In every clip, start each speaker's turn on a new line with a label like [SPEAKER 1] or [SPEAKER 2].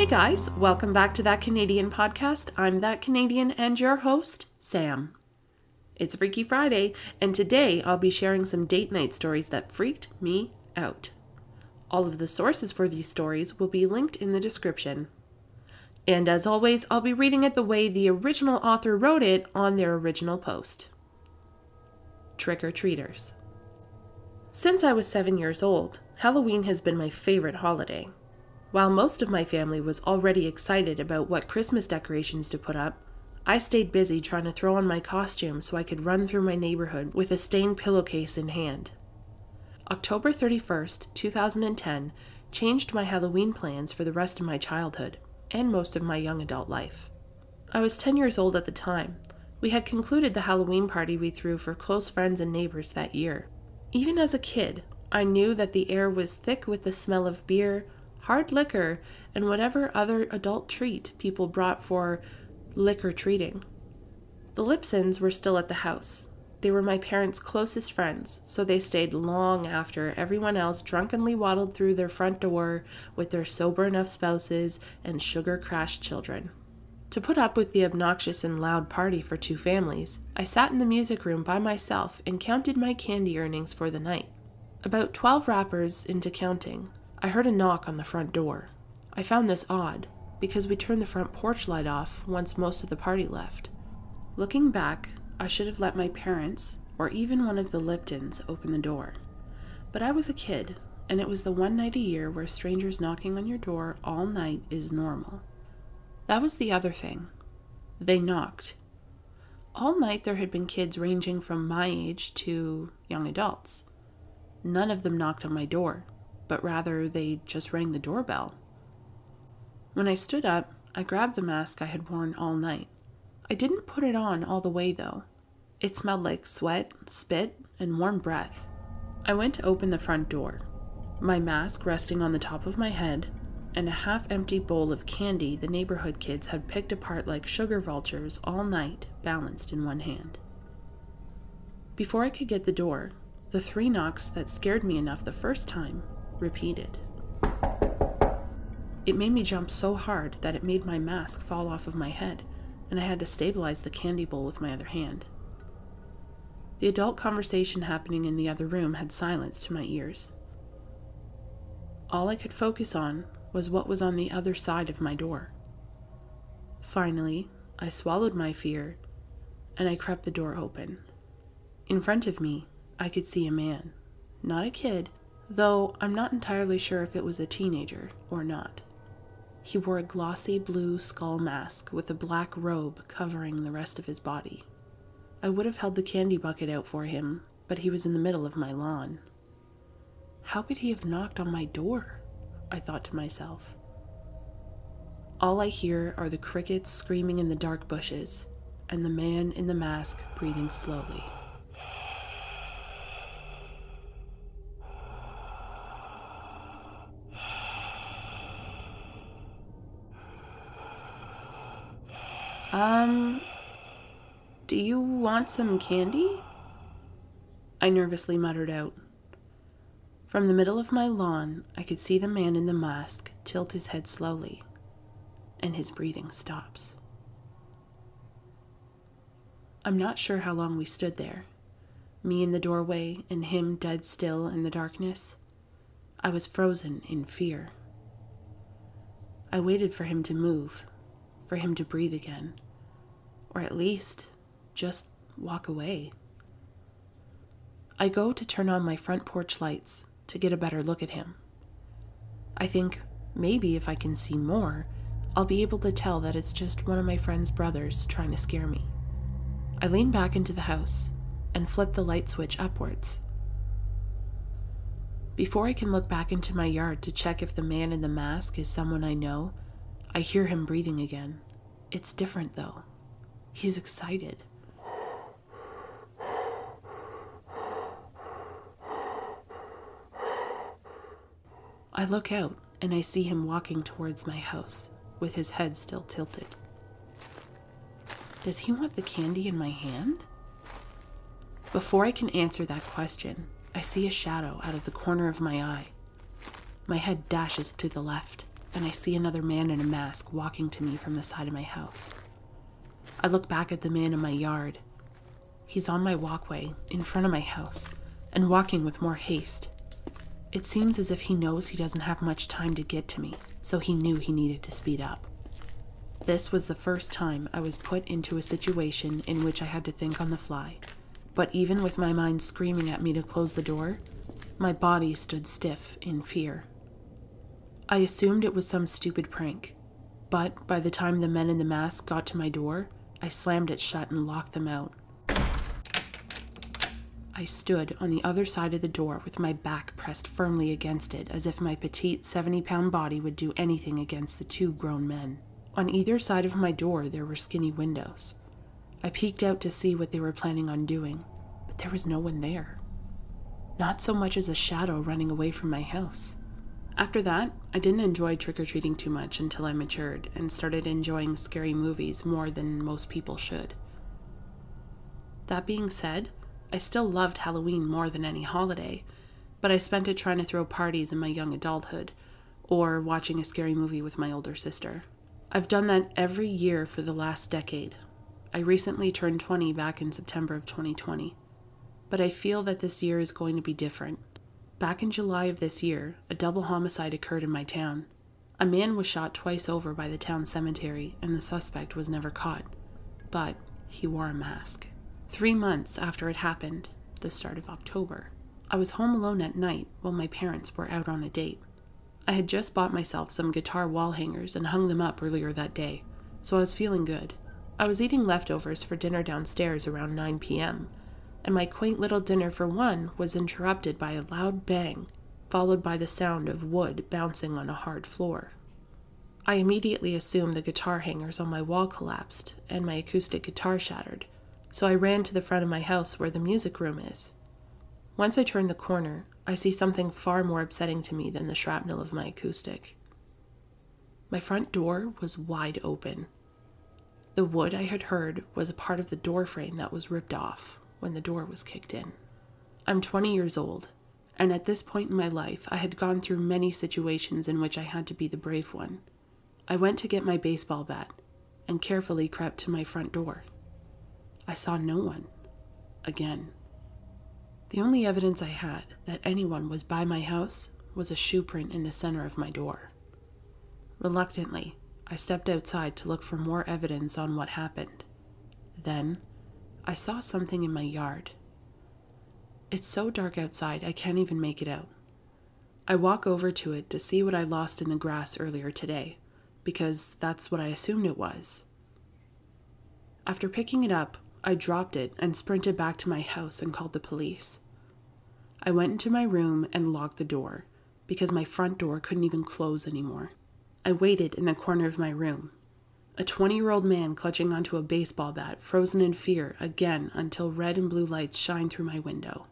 [SPEAKER 1] Hey guys, welcome back to That Canadian Podcast. I'm That Canadian and your host, Sam. It's Freaky Friday, and today I'll be sharing some date night stories that freaked me out. All of the sources for these stories will be linked in the description. And as always, I'll be reading it the way the original author wrote it on their original post. Trick-or-treaters. Since I was 7 years old, Halloween has been my favorite holiday. While most of my family was already excited about what Christmas decorations to put up, I stayed busy trying to throw on my costume so I could run through my neighborhood with a stained pillowcase in hand. October 31st, 2010 changed my Halloween plans for the rest of my childhood and most of my young adult life. I was 10 years old at the time. We had concluded the Halloween party we threw for close friends and neighbors that year. Even as a kid, I knew that the air was thick with the smell of beer, hard liquor, and whatever other adult treat people brought for liquor treating. The Lipsons were still at the house. They were my parents' closest friends, so they stayed long after everyone else drunkenly waddled through their front door with their sober enough spouses and sugar-crashed children. To put up with the obnoxious and loud party for two families, I sat in the music room by myself and counted my candy earnings for the night. About 12 wrappers into counting, I heard a knock on the front door. I found this odd, because we turned the front porch light off once most of the party left. Looking back, I should have let my parents, or even one of the Liptons, open the door. But I was a kid, and it was the one night a year where strangers knocking on your door all night is normal. That was the other thing. They knocked. All night there had been kids ranging from my age to young adults. None of them knocked on my door, but rather they just rang the doorbell. When I stood up, I grabbed the mask I had worn all night. I didn't put it on all the way though. It smelled like sweat, spit, and warm breath. I went to open the front door, my mask resting on the top of my head, and a half-empty bowl of candy the neighborhood kids had picked apart like sugar vultures all night balanced in one hand. Before I could get the door, the 3 knocks that scared me enough the first time repeated. It made me jump so hard that it made my mask fall off of my head, and I had to stabilize the candy bowl with my other hand. The adult conversation happening in the other room had silenced to my ears. All I could focus on was what was on the other side of my door. Finally, I swallowed my fear, and I crept the door open. In front of me, I could see a man, not a kid, though I'm not entirely sure if it was a teenager or not. He wore a glossy blue skull mask with a black robe covering the rest of his body. I would have held the candy bucket out for him, but he was in the middle of my lawn. How could he have knocked on my door? I thought to myself. All I hear are the crickets screaming in the dark bushes, and the man in the mask breathing slowly. Do you want some candy? I nervously muttered out. From the middle of my lawn, I could see the man in the mask tilt his head slowly, and his breathing stops. I'm not sure how long we stood there, me in the doorway and him dead still in the darkness. I was frozen in fear. I waited for him to move, for him to breathe again, or at least just walk away. I go to turn on my front porch lights to get a better look at him. I think maybe if I can see more, I'll be able to tell that it's just one of my friend's brothers trying to scare me. I lean back into the house and flip the light switch upwards. Before I can look back into my yard to check if the man in the mask is someone I know, I hear him breathing again. It's different though. He's excited. I look out and I see him walking towards my house with his head still tilted. Does he want the candy in my hand? Before I can answer that question, I see a shadow out of the corner of my eye. My head dashes to the left. and I see another man in a mask walking to me from the side of my house. I look back at the man in my yard. He's on my walkway in front of my house and walking with more haste. It seems as if he knows he doesn't have much time to get to me, so he knew he needed to speed up. This was the first time I was put into a situation in which I had to think on the fly, but even with my mind screaming at me to close the door, my body stood stiff in fear. I assumed it was some stupid prank, but by the time the men in the mask got to my door, I slammed it shut and locked them out. I stood on the other side of the door with my back pressed firmly against it, as if my petite 70-pound body would do anything against the two grown men. On either side of my door there were skinny windows. I peeked out to see what they were planning on doing, but there was no one there. Not so much as a shadow running away from my house. After that, I didn't enjoy trick-or-treating too much until I matured and started enjoying scary movies more than most people should. That being said, I still loved Halloween more than any holiday, but I spent it trying to throw parties in my young adulthood, or watching a scary movie with my older sister. I've done that every year for the last decade. I recently turned 20 back in September of 2020, but I feel that this year is going to be different. Back in July of this year, a double homicide occurred in my town. A man was shot twice over by the town cemetery, and the suspect was never caught, but he wore a mask. 3 months after it happened, the start of October, I was home alone at night while my parents were out on a date. I had just bought myself some guitar wall hangers and hung them up earlier that day, so I was feeling good. I was eating leftovers for dinner downstairs around 9 p.m., and my quaint little dinner for one was interrupted by a loud bang, followed by the sound of wood bouncing on a hard floor. I immediately assumed the guitar hangers on my wall collapsed and my acoustic guitar shattered, so I ran to the front of my house where the music room is. Once I turn the corner, I see something far more upsetting to me than the shrapnel of my acoustic. My front door was wide open. The wood I had heard was a part of the door frame that was ripped off when the door was kicked in. I'm 20 years old, and at this point in my life, I had gone through many situations in which I had to be the brave one. I went to get my baseball bat and carefully crept to my front door. I saw no one. Again. The only evidence I had that anyone was by my house was a shoe print in the center of my door. Reluctantly, I stepped outside to look for more evidence on what happened. Then, I saw something in my yard. It's so dark outside I can't even make it out. I walk over to it to see what I lost in the grass earlier today, because that's what I assumed it was. After picking it up, I dropped it and sprinted back to my house and called the police. I went into my room and locked the door, because my front door couldn't even close anymore. I waited in the corner of my room, a 20-year-old man clutching onto a baseball bat, frozen in fear again until red and blue lights shined through my window.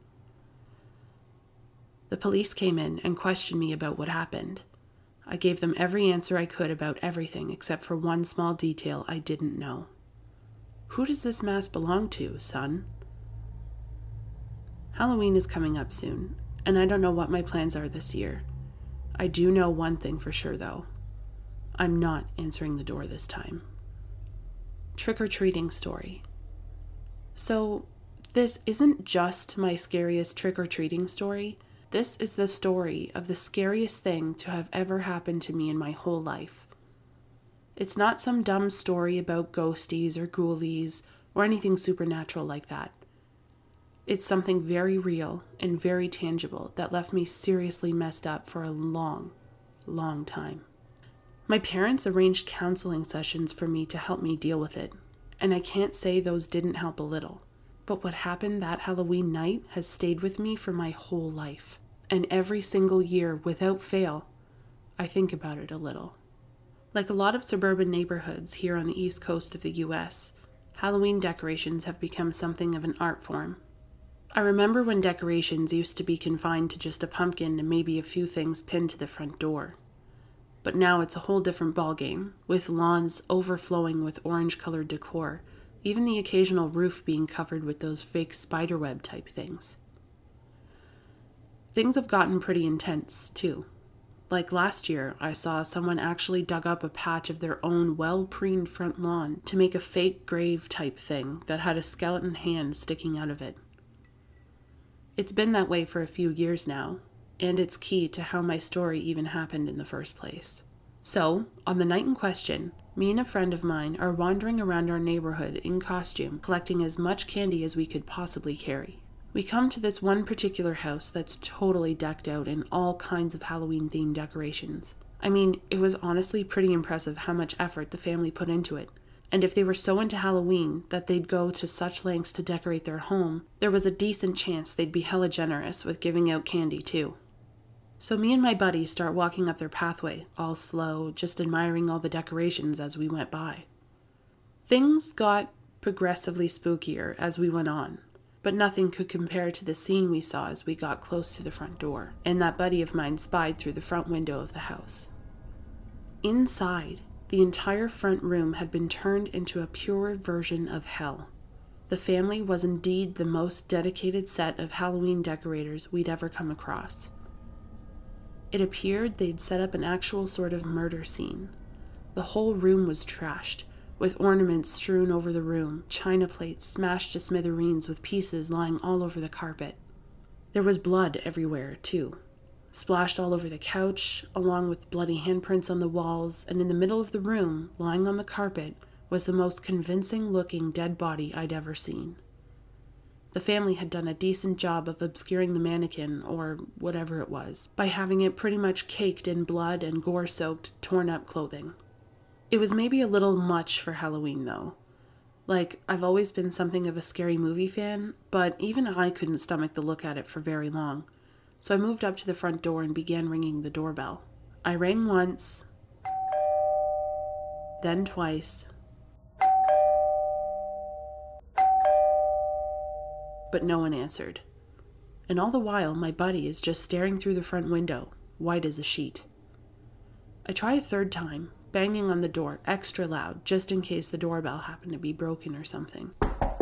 [SPEAKER 1] The police came in and questioned me about what happened. I gave them every answer I could about everything except for one small detail I didn't know. Who does this mask belong to, son? Halloween is coming up soon, and I don't know what my plans are this year. I do know one thing for sure, though. I'm not answering the door this time. Trick-or-treating story. So, this isn't just my scariest trick-or-treating story. This is the story of the scariest thing to have ever happened to me in my whole life. It's not some dumb story about ghosties or ghoulies or anything supernatural like that. It's something very real and very tangible that left me seriously messed up for a long, long time. My parents arranged counseling sessions for me to help me deal with it, and I can't say those didn't help a little. But what happened that Halloween night has stayed with me for my whole life. And every single year, without fail, I think about it a little. Like a lot of suburban neighborhoods here on the east coast of the US, Halloween decorations have become something of an art form. I remember when decorations used to be confined to just a pumpkin and maybe a few things pinned to the front door. But now it's a whole different ballgame, with lawns overflowing with orange-colored decor, even the occasional roof being covered with those fake spiderweb type things. Things have gotten pretty intense, too. Like last year, I saw someone actually dug up a patch of their own well-preened front lawn to make a fake grave type thing that had a skeleton hand sticking out of it. It's been that way for a few years now, and it's key to how my story even happened in the first place. So, on the night in question, me and a friend of mine are wandering around our neighborhood in costume, collecting as much candy as we could possibly carry. We come to this one particular house that's totally decked out in all kinds of Halloween-themed decorations. I mean, it was honestly pretty impressive how much effort the family put into it. And if they were so into Halloween that they'd go to such lengths to decorate their home, there was a decent chance they'd be hella generous with giving out candy too. So me and my buddy start walking up their pathway, all slow, just admiring all the decorations as we went by. Things got progressively spookier as we went on, but nothing could compare to the scene we saw as we got close to the front door, and that buddy of mine spied through the front window of the house. Inside, the entire front room had been turned into a pure version of hell. The family was indeed the most dedicated set of Halloween decorators we'd ever come across. It appeared they'd set up an actual sort of murder scene. The whole room was trashed, with ornaments strewn over the room, china plates smashed to smithereens with pieces lying all over the carpet. There was blood everywhere, too, splashed all over the couch, along with bloody handprints on the walls, and in the middle of the room, lying on the carpet, was the most convincing-looking dead body I'd ever seen. The family had done a decent job of obscuring the mannequin, or whatever it was, by having it pretty much caked in blood and gore-soaked, torn-up clothing. It was maybe a little much for Halloween, though. Like, I've always been something of a scary movie fan, but even I couldn't stomach the look at it for very long. So I moved up to the front door and began ringing the doorbell. I rang once, then twice, but no one answered. And all the while, my buddy is just staring through the front window, white as a sheet. I try a third time, banging on the door extra loud, just in case the doorbell happened to be broken or something.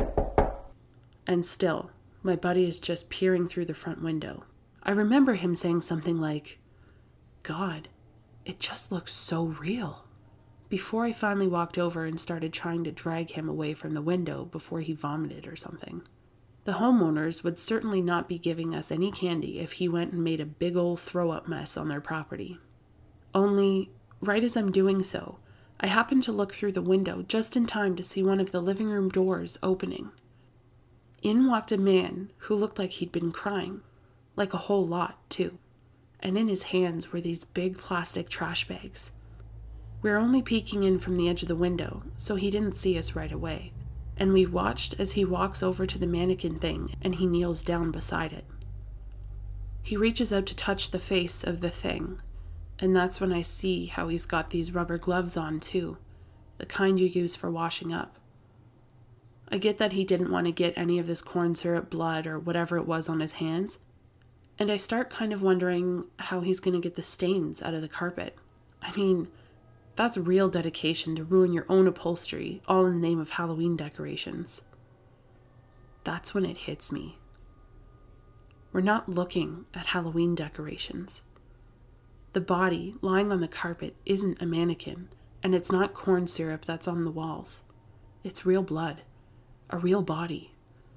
[SPEAKER 1] And still, my buddy is just peering through the front window. I remember him saying something like, "God, it just looks so real," before I finally walked over and started trying to drag him away from the window before he vomited or something. The homeowners would certainly not be giving us any candy if he went and made a big old throw-up mess on their property. Only, right as I'm doing so, I happen to look through the window just in time to see one of the living room doors opening. In walked a man who looked like he'd been crying, like a whole lot, too, and in his hands were these big plastic trash bags. We're only peeking in from the edge of the window, so he didn't see us right away, and we watched as he walks over to the mannequin thing and he kneels down beside it. He reaches out to touch the face of the thing, and that's when I see how he's got these rubber gloves on too, the kind you use for washing up. I get that he didn't want to get any of this corn syrup blood or whatever it was on his hands, and I start kind of wondering how he's going to get the stains out of the carpet. I mean, that's real dedication to ruin your own upholstery, all in the name of Halloween decorations. That's when it hits me. We're not looking at Halloween decorations. The body lying on the carpet isn't a mannequin, and it's not corn syrup that's on the walls. It's real blood, a real body.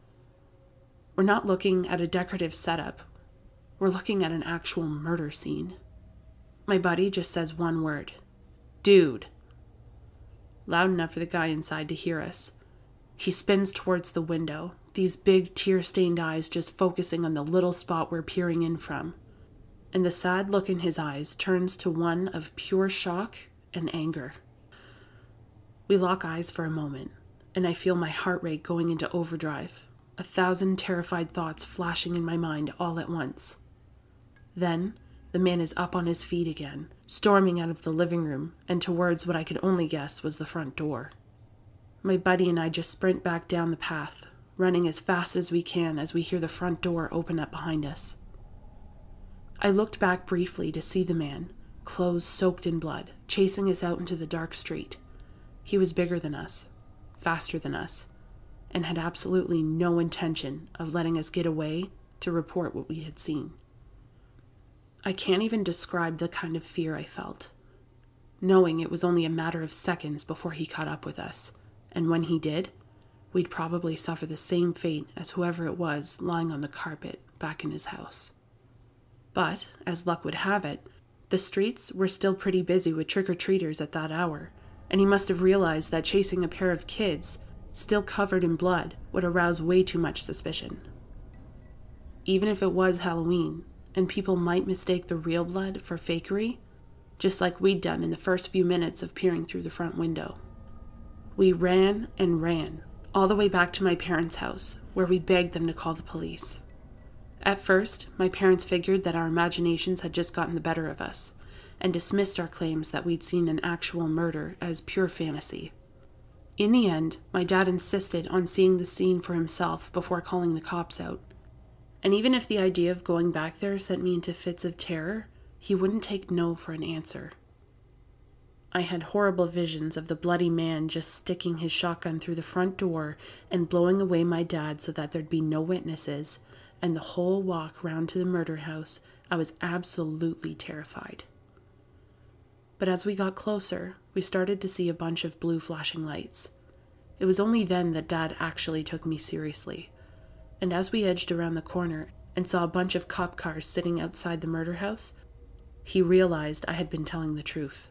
[SPEAKER 1] We're not looking at a decorative setup. We're looking at an actual murder scene. My buddy just says one word. "Dude." Loud enough for the guy inside to hear us. He spins towards the window, these big tear-stained eyes just focusing on the little spot we're peering in from. And the sad look in his eyes turns to one of pure shock and anger. We lock eyes for a moment, and I feel my heart rate going into overdrive, 1,000 terrified thoughts flashing in my mind all at once. Then, the man is up on his feet again, storming out of the living room and towards what I could only guess was the front door. My buddy and I just sprint back down the path, running as fast as we can as we hear the front door open up behind us. I looked back briefly to see the man, clothes soaked in blood, chasing us out into the dark street. He was bigger than us, faster than us, and had absolutely no intention of letting us get away to report what we had seen. I can't even describe the kind of fear I felt, knowing it was only a matter of seconds before he caught up with us, and when he did, we'd probably suffer the same fate as whoever it was lying on the carpet back in his house. But, as luck would have it, the streets were still pretty busy with trick-or-treaters at that hour, and he must have realized that chasing a pair of kids, still covered in blood, would arouse way too much suspicion. Even if it was Halloween, and people might mistake the real blood for fakery, just like we'd done in the first few minutes of peering through the front window. We ran and ran, all the way back to my parents' house, where we begged them to call the police. At first, my parents figured that our imaginations had just gotten the better of us, and dismissed our claims that we'd seen an actual murder as pure fantasy. In the end, my dad insisted on seeing the scene for himself before calling the cops out. And even if the idea of going back there sent me into fits of terror, he wouldn't take no for an answer. I had horrible visions of the bloody man just sticking his shotgun through the front door and blowing away my dad so that there'd be no witnesses, and the whole walk round to the murder house, I was absolutely terrified. But as we got closer, we started to see a bunch of blue flashing lights. It was only then that Dad actually took me seriously, and as we edged around the corner and saw a bunch of cop cars sitting outside the murder house, he realized I had been telling the truth.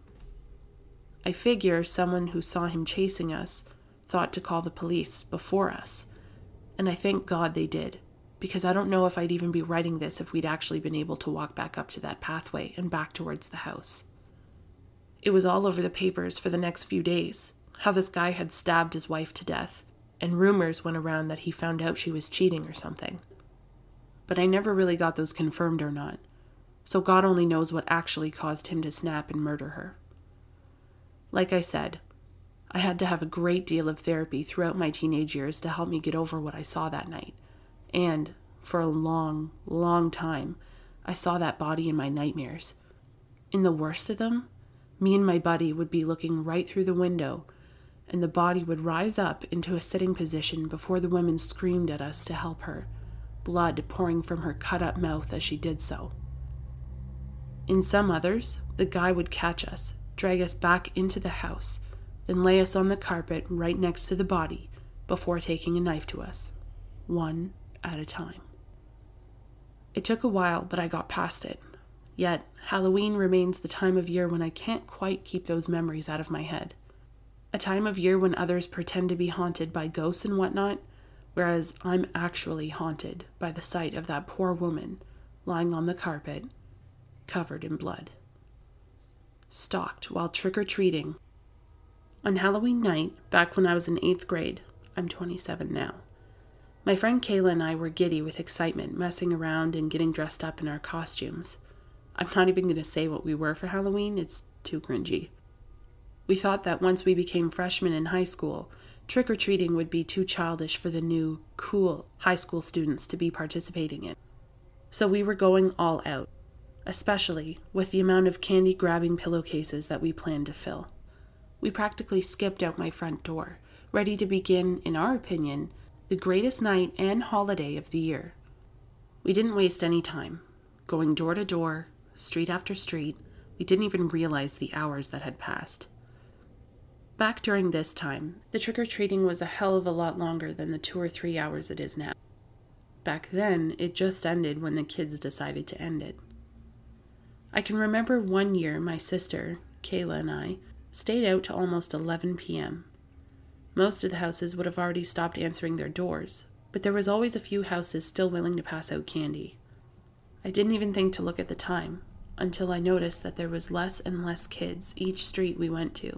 [SPEAKER 1] I figure someone who saw him chasing us thought to call the police before us, and I thank God they did, because I don't know if I'd even be writing this if we'd actually been able to walk back up to that pathway and back towards the house. It was all over the papers for the next few days, how this guy had stabbed his wife to death, and rumors went around that he found out she was cheating or something. But I never really got those confirmed or not, so God only knows what actually caused him to snap and murder her. Like I said, I had to have a great deal of therapy throughout my teenage years to help me get over what I saw that night. And, for a long, long time, I saw that body in my nightmares. In the worst of them, me and my buddy would be looking right through the window, and the body would rise up into a sitting position before the women screamed at us to help her, blood pouring from her cut-up mouth as she did so. In some others, the guy would catch us, drag us back into the house, then lay us on the carpet right next to the body before taking a knife to us, one at a time. It took a while, but I got past it. Yet, Halloween remains the time of year when I can't quite keep those memories out of my head. A time of year when others pretend to be haunted by ghosts and whatnot, whereas I'm actually haunted by the sight of that poor woman lying on the carpet, covered in blood. Stalked while trick-or-treating. On Halloween night, back when I was in 8th grade, I'm 27 now, my friend Kayla and I were giddy with excitement, messing around and getting dressed up in our costumes. I'm not even going to say what we were for Halloween, it's too cringy. We thought that once we became freshmen in high school, trick-or-treating would be too childish for the new, cool high school students to be participating in. So we were going all out, especially with the amount of candy-grabbing pillowcases that we planned to fill. We practically skipped out my front door, ready to begin, in our opinion, the greatest night and holiday of the year. We didn't waste any time. Going door to door, street after street, we didn't even realize the hours that had passed. Back during this time, the trick-or-treating was a hell of a lot longer than the 2 or 3 hours it is now. Back then, it just ended when the kids decided to end it. I can remember one year my sister, Kayla, and I stayed out to almost 11 p.m. Most of the houses would have already stopped answering their doors, but there was always a few houses still willing to pass out candy. I didn't even think to look at the time, until I noticed that there was less and less kids each street we went to.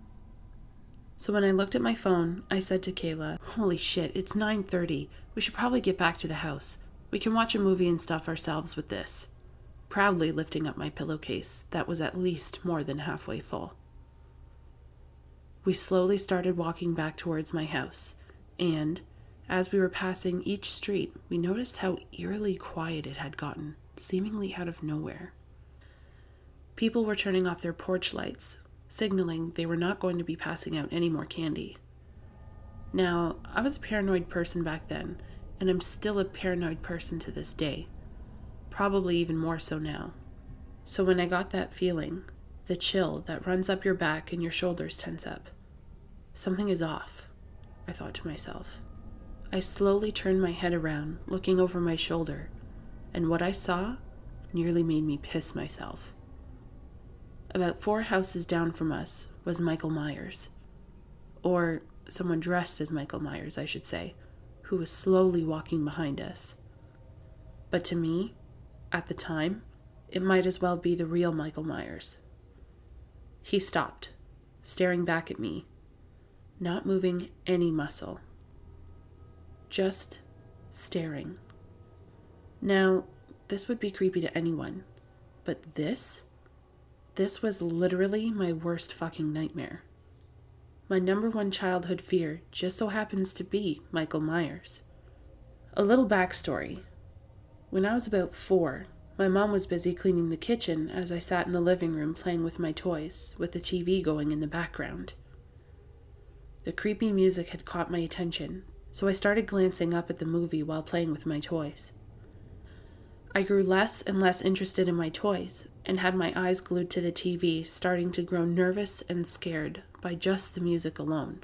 [SPEAKER 1] So when I looked at my phone, I said to Kayla, "Holy shit, it's 9:30. We should probably get back to the house. We can watch a movie and stuff ourselves with this," proudly lifting up my pillowcase that was at least more than halfway full. We slowly started walking back towards my house, and, as we were passing each street, we noticed how eerily quiet it had gotten, seemingly out of nowhere. People were turning off their porch lights, signaling they were not going to be passing out any more candy. Now, I was a paranoid person back then, and I'm still a paranoid person to this day. probably even more so now. So when I got that feeling, the chill that runs up your back and your shoulders tense up, something is off, I thought to myself. I slowly turned my head around, looking over my shoulder, and what I saw nearly made me piss myself. About 4 houses down from us was Michael Myers, or someone dressed as Michael Myers, I should say, who was slowly walking behind us. But to me, at the time, it might as well be the real Michael Myers. He stopped, staring back at me, not moving any muscle. Just staring. Now, this would be creepy to anyone, but this was literally my worst fucking nightmare. My number one childhood fear just so happens to be Michael Myers. A little backstory. When I was about 4, my mom was busy cleaning the kitchen as I sat in the living room playing with my toys, with the TV going in the background. The creepy music had caught my attention, so I started glancing up at the movie while playing with my toys. I grew less and less interested in my toys and had my eyes glued to the TV, starting to grow nervous and scared by just the music alone.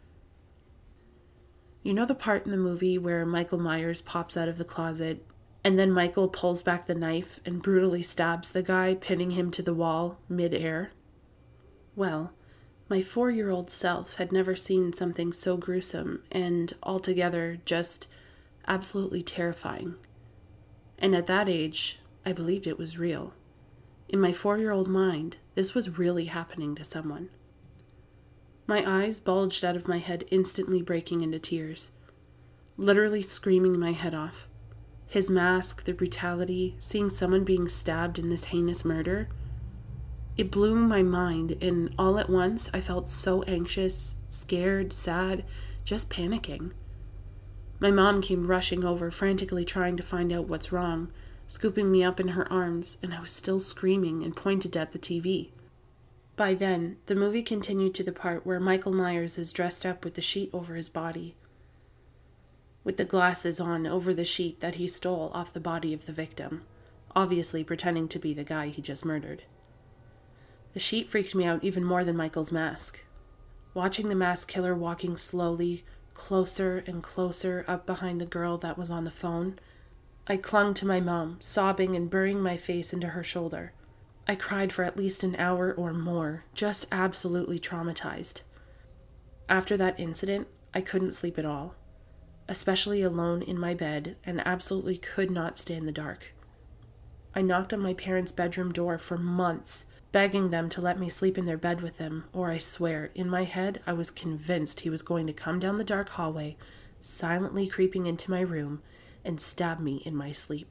[SPEAKER 1] You know the part in the movie where Michael Myers pops out of the closet and then Michael pulls back the knife and brutally stabs the guy, pinning him to the wall mid-air? Well, my 4-year-old self had never seen something so gruesome and altogether just absolutely terrifying. And at that age, I believed it was real. In my 4-year-old mind, this was really happening to someone. My eyes bulged out of my head, instantly breaking into tears, literally screaming my head off. His mask, the brutality, seeing someone being stabbed in this heinous murder, it blew my mind, and all at once I felt so anxious, scared, sad, just panicking. My mom came rushing over, frantically trying to find out what's wrong, scooping me up in her arms, and I was still screaming and pointed at the TV. By then, the movie continued to the part where Michael Myers is dressed up with the sheet over his body, with the glasses on over the sheet that he stole off the body of the victim, obviously pretending to be the guy he just murdered. The sheet freaked me out even more than Michael's mask. Watching the masked killer walking slowly, closer and closer up behind the girl that was on the phone, I clung to my mom, sobbing and burying my face into her shoulder. I cried for at least an hour or more, just absolutely traumatized. After that incident, I couldn't sleep at all, especially alone in my bed, and absolutely could not stand the dark. I knocked on my parents' bedroom door for months, begging them to let me sleep in their bed with them, or I swear, in my head, I was convinced he was going to come down the dark hallway, silently creeping into my room, and stab me in my sleep.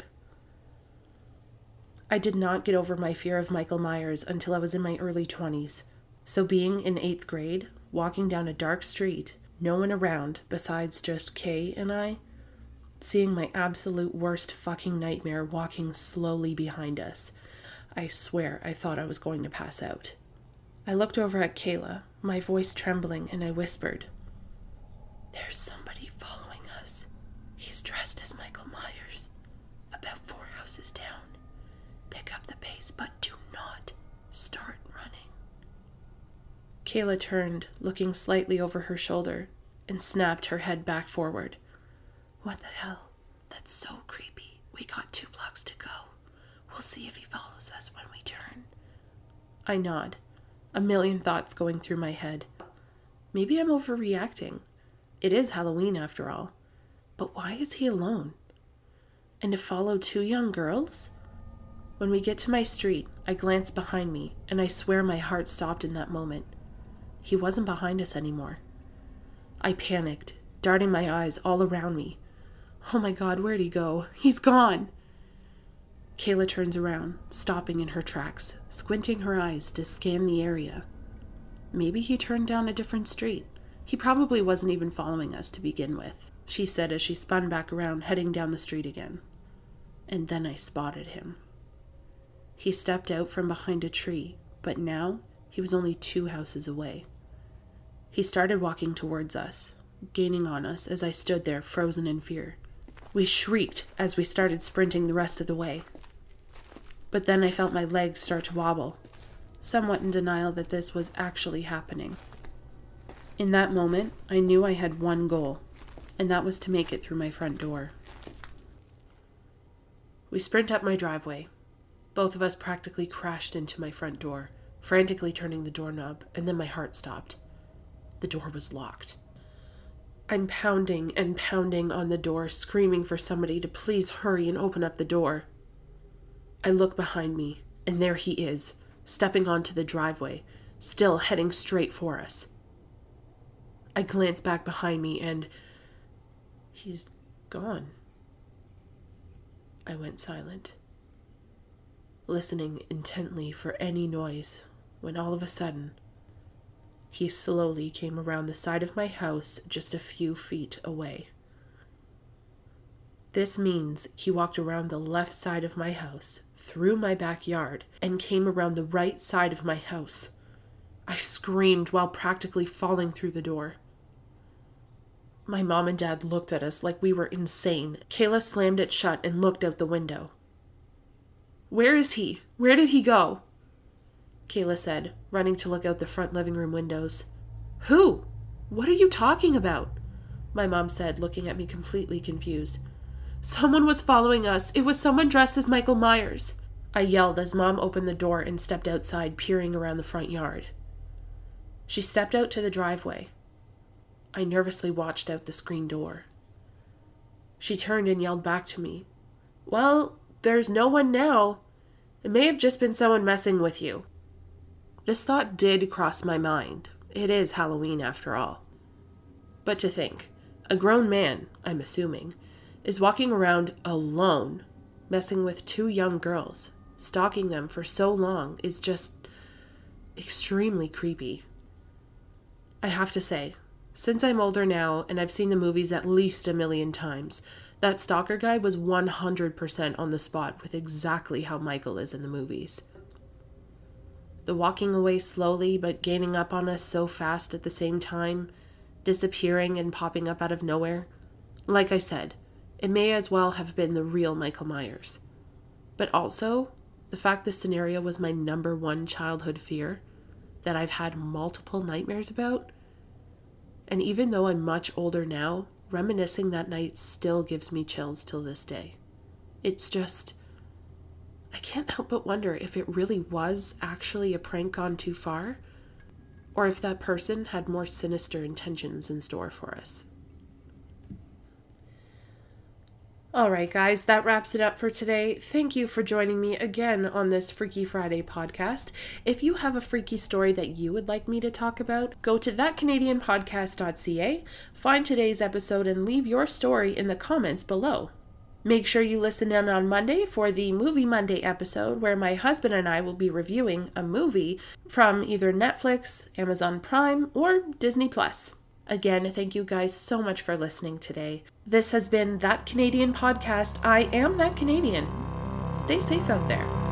[SPEAKER 1] I did not get over my fear of Michael Myers until I was in my early 20s, so being in 8th grade, walking down a dark street, no one around besides just Kay and I, seeing my absolute worst fucking nightmare walking slowly behind us, I swear I thought I was going to pass out. I looked over at Kayla, my voice trembling, and I whispered, "There's somebody following us. He's dressed as Michael Myers. About 4 houses down. Pick up the pace, but do not start running." Kayla turned, looking slightly over her shoulder, and snapped her head back forward. "What the hell? That's so creepy. We got 2 blocks to go. We'll see if he follows us when we turn." I nod, a million thoughts going through my head. Maybe I'm overreacting. It is Halloween after all. But why is he alone? And to follow 2 young girls? When we get to my street, I glance behind me, and I swear my heart stopped in that moment. He wasn't behind us anymore. I panicked, darting my eyes all around me. Oh my God, where'd he go? He's gone! Kayla turns around, stopping in her tracks, squinting her eyes to scan the area. Maybe he turned down a different street. He probably wasn't even following us to begin with, she said as she spun back around, heading down the street again. And then I spotted him. He stepped out from behind a tree, but now he was only 2 houses away. He started walking towards us, gaining on us as I stood there frozen in fear. We shrieked as we started sprinting the rest of the way. But then I felt my legs start to wobble, somewhat in denial that this was actually happening. In that moment, I knew I had one goal, and that was to make it through my front door. We sprint up my driveway. Both of us practically crashed into my front door, frantically turning the doorknob, and then my heart stopped. The door was locked. I'm pounding and pounding on the door, screaming for somebody to please hurry and open up the door. I look behind me, and there he is, stepping onto the driveway, still heading straight for us. I glance back behind me, and he's gone. I went silent, listening intently for any noise, when all of a sudden, he slowly came around the side of my house just a few feet away. This means he walked around the left side of my house, through my backyard, and came around the right side of my house. I screamed while practically falling through the door. My mom and dad looked at us like we were insane. Kayla slammed it shut and looked out the window. "Where is he? Where did he go?" Kayla said, running to look out the front living room windows. "Who? What are you talking about?" My mom said, looking at me completely confused. "Someone was following us. It was someone dressed as Michael Myers," I yelled as Mom opened the door and stepped outside, peering around the front yard. She stepped out to the driveway. I nervously watched out the screen door. She turned and yelled back to me, "Well, there's no one now. It may have just been someone messing with you." This thought did cross my mind. It is Halloween after all. But to think, a grown man, I'm assuming, is walking around alone, messing with two young girls, stalking them for so long is just extremely creepy. I have to say, since I'm older now and I've seen the movies at least 1,000,000 times, that stalker guy was 100% on the spot with exactly how Michael is in the movies. The walking away slowly but gaining up on us so fast at the same time, disappearing and popping up out of nowhere. Like I said, it may as well have been the real Michael Myers. But also, the fact this scenario was my #1 childhood fear, that I've had multiple nightmares about. And even though I'm much older now, reminiscing that night still gives me chills till this day. It's just, I can't help but wonder if it really was actually a prank gone too far, or if that person had more sinister intentions in store for us. Alright guys, that wraps it up for today. Thank you for joining me again on this Freaky Friday podcast. If you have a freaky story that you would like me to talk about, go to thatcanadianpodcast.ca, find today's episode, and leave your story in the comments below. Make sure you listen in on Monday for the Movie Monday episode where my husband and I will be reviewing a movie from either Netflix, Amazon Prime, or Disney+. Again, thank you guys so much for listening today. This has been That Canadian Podcast. I am That Canadian. Stay safe out there.